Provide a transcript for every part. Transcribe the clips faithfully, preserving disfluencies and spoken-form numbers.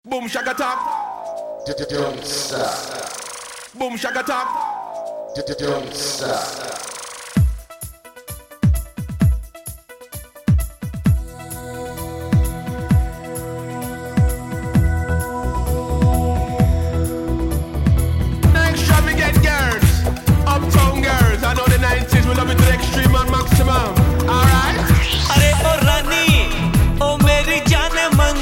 Boom shaka tap. Don't stop. Boom shaka tap. Don't stop. Extravagant girls, uptown girls. I know the nineties we love it to the extreme and maximum. Alright? अरे ओ रानी ओ मेरी जाने मन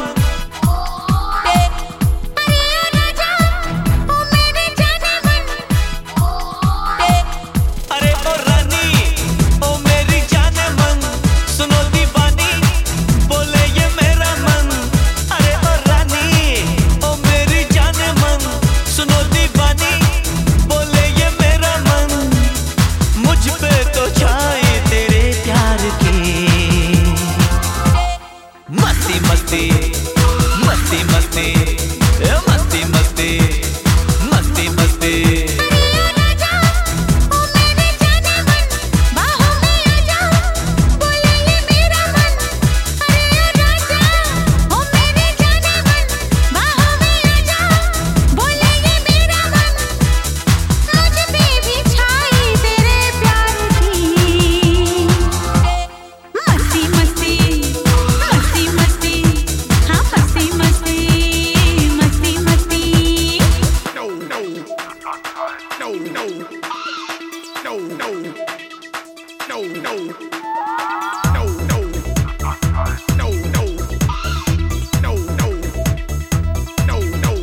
अरे ओ रानी ओ मेरी जाने मन सुनो दीवानी बोले ये मेरा मन अरे ओ रानी ओ मेरी जाने मन सुनो दीवानी बोले ये मेरा मन मुझ पे तो छाए तेरे प्यार की मस्ती मस्ती मस्ती मस्ती ए मस्ती मस्ती मस्ती मस्ती No, no, no, no, no, no, no, no, no, no, no, no, no, no.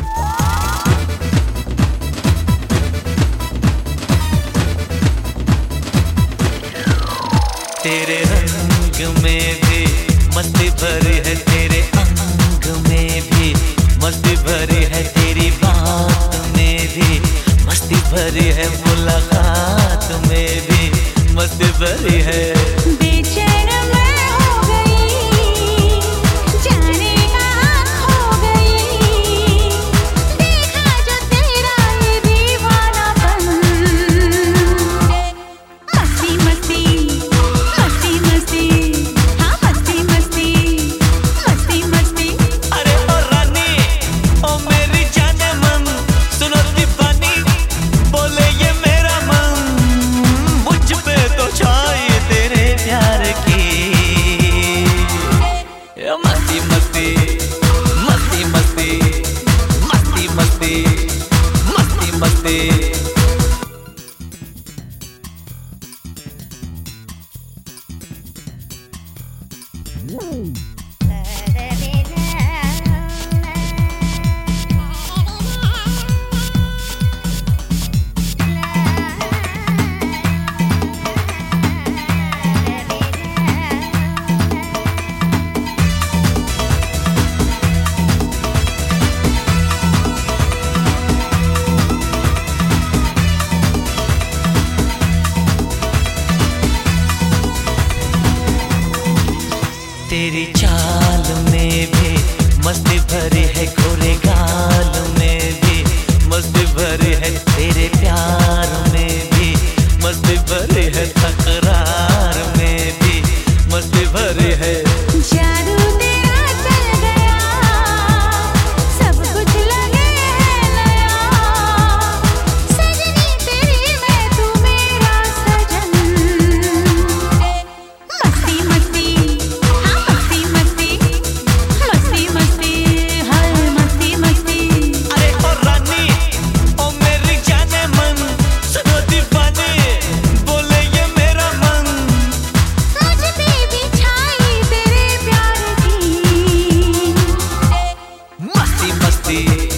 तेरे रंग में भी मस्ती भरी है तेरे अंग में भी मस्ती भरी है तेरी बात में भी मस्ती भरी है मुलाकात में भी मस्ती भरी है बेचैन मैं हो गई जाने कहाँ खो गई देखा जो तेरा ये दीवानापन मस्ती मस्ती मस्ती मस्ती हाँ मस्ती मस्ती मस्ती मस्ती अरे ओ रानी ओ मेरी जाने मन सुनो दीवानी बोले ये मेरा मन मुझ पे तो छाए तेरे प्यार की ये मस्ती मस्ती मस्ती मस्ती मस्ती मस्ती मस्ती मस्ती तेरी चाल में भी मस्ती भरी है गोरे गाल में भी मस्ती भरी है तेरे प्यार में भी मस्ती भरी है तकरार में भी मस्ती भरी है जादू तेरा चल गया सब कुछ लगे है नया सजनी तेरी मैं तू मेरा सजन मस्ती मस्ती हाँ मस्ती मस्ती मस्ती मस्ती हर मस्ती मस्ती अरे ओ रानी ओ मेरी जाने मन सुनो दीवानी बोले ये मेरा मन मुझ पे भी छाई तेरे प्यार की मस्ती मस्ती